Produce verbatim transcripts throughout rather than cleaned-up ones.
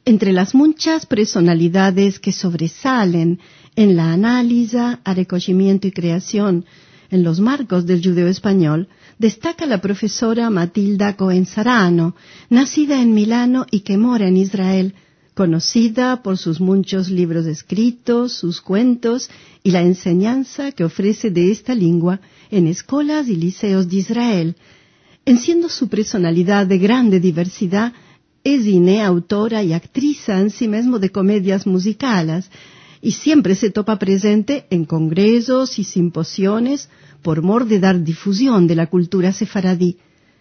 Entre las muchas personalidades que sobresalen en la análisis, recogimiento y creación en los marcos del judeo español, destaca la profesora Matilda Cohen Sarano, nacida en Milano y que mora en Israel, conocida por sus muchos libros escritos, sus cuentos y la enseñanza que ofrece de esta lengua en escuelas y liceos de Israel. En siendo su personalidad de grande diversidad, es cine, autora y actriz en sí mismo de comedias musicales, y siempre se topa presente en congresos y simposiones por mor de dar difusión de la cultura sefaradí.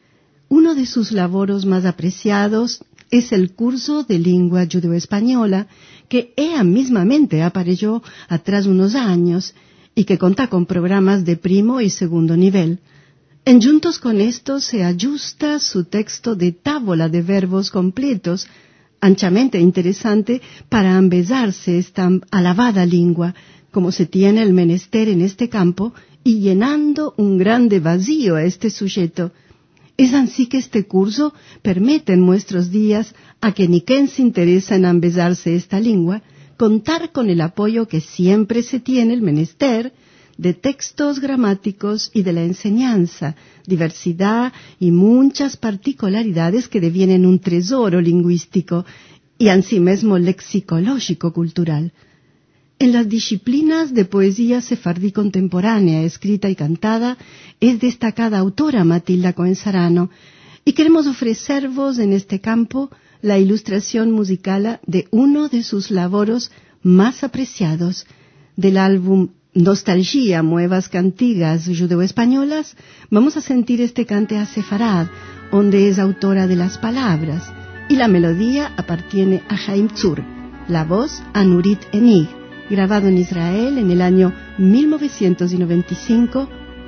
Uno de sus laboros más apreciados es el curso de lengua judeo-española, que ella mismamente apareció atrás unos años y que cuenta con programas de primo y segundo nivel. En juntos con esto se ajusta su texto de tábola de verbos completos, anchamente interesante para embelezarse esta alabada lengua, como se tiene el menester en este campo, y llenando un grande vacío a este sujeto. Es así que este curso permite en nuestros días a que ni quien se interesa en embelezarse esta lengua, contar con el apoyo que siempre se tiene el menester de textos gramáticos y de la enseñanza, diversidad y muchas particularidades que devienen un tesoro lingüístico y asimismo lexicológico-cultural. En las disciplinas de poesía sefardí contemporánea, escrita y cantada, es destacada autora Matilda Cohen Sarano, y queremos ofrecervos en este campo la ilustración musical de uno de sus laboros más apreciados, del álbum Nostalgia, Muevas Cantigas Judeo-Españolas. Vamos a sentir este cante a Sefarad, donde es autora de las palabras, y la melodía appartiene a Haim Tzur, la voz a Nurit Enig, grabado en Israel en el año mil novecientos noventa y cinco,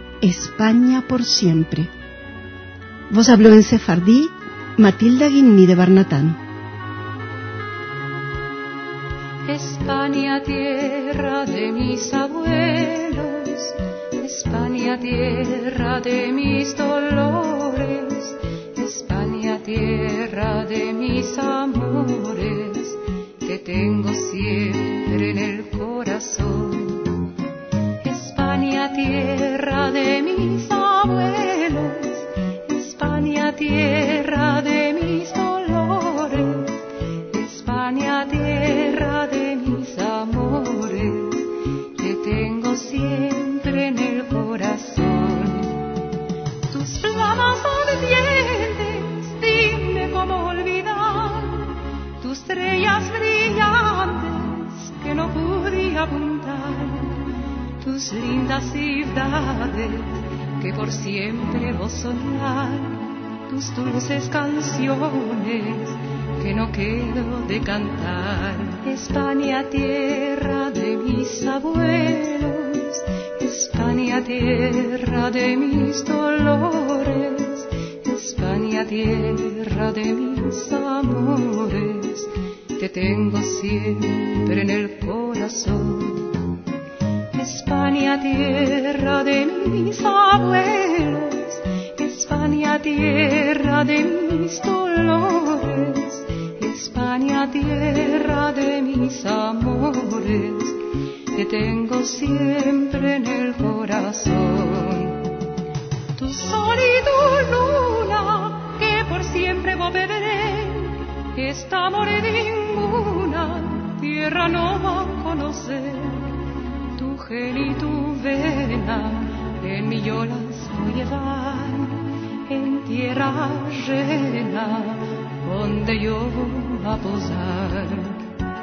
España por siempre. Vos habló en sefardí Matilda Guinni de Barnatán. España, tierra de mis abuelos, España, tierra de mis dolores, España, tierra de mis amores, te tengo siempre en el corazón. España, tierra de mis abuelos, España, tierra de mis dolores, España, tierra de mis amores, te tengo siempre en el corazón. Tus flamas ardientes, dime cómo olvidar, tus estrellas brillantes que no pude apuntar, tus lindas ciudades que por siempre vos soñar, tus dulces canciones que no quedo de cantar. España, tierra de mis abuelos, España, tierra de mis dolores, España, tierra de mis amores, te tengo siempre en el corazón. España, tierra de mis abuelos, España, tierra de mis dolores, España, tierra de mis amores, te tengo siempre en el corazón. Tu sol y tu luna, que por siempre volveré, esta amor ninguna tierra no va a conocer. Tu gel y tu vena en mi yo las voy a llevar, en tierra llena donde yo voy a posar.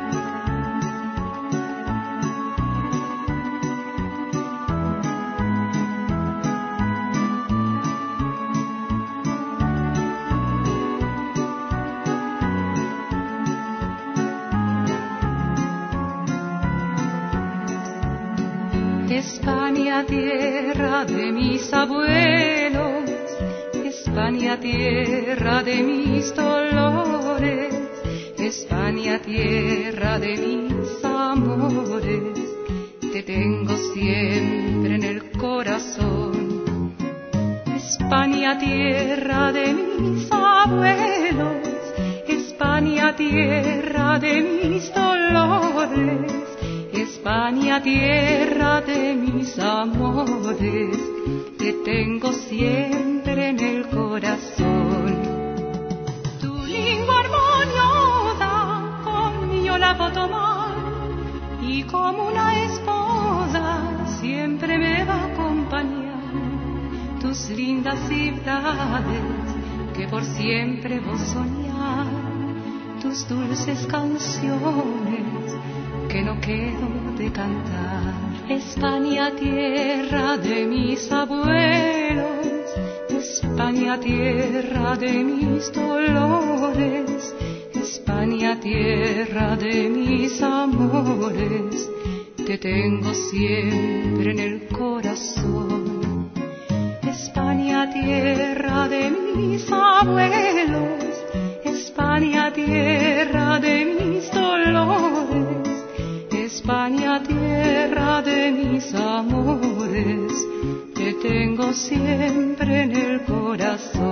España, tierra de mis abuelos, España, tierra de mis dolores, España, tierra de mis amores, te tengo siempre en el corazón. España, tierra de mis abuelos, España, tierra tierra de mis dolores, España, tierra de mis amores, te tengo siempre en el corazón. Tu lengua armoniosa conmigo la puedo tomar, y como una esposa siempre me va a acompañar. Tus lindas ciudades que por siempre vos soñar, tus dulces canciones que no quedo de cantar. España, tierra de mis abuelos, España, tierra de mis dolores, España, tierra de mis amores, te tengo siempre en el corazón. España, tierra de mis abuelos, España, tierra de mis dolores, España, tierra de mis amores, te tengo siempre en el corazón.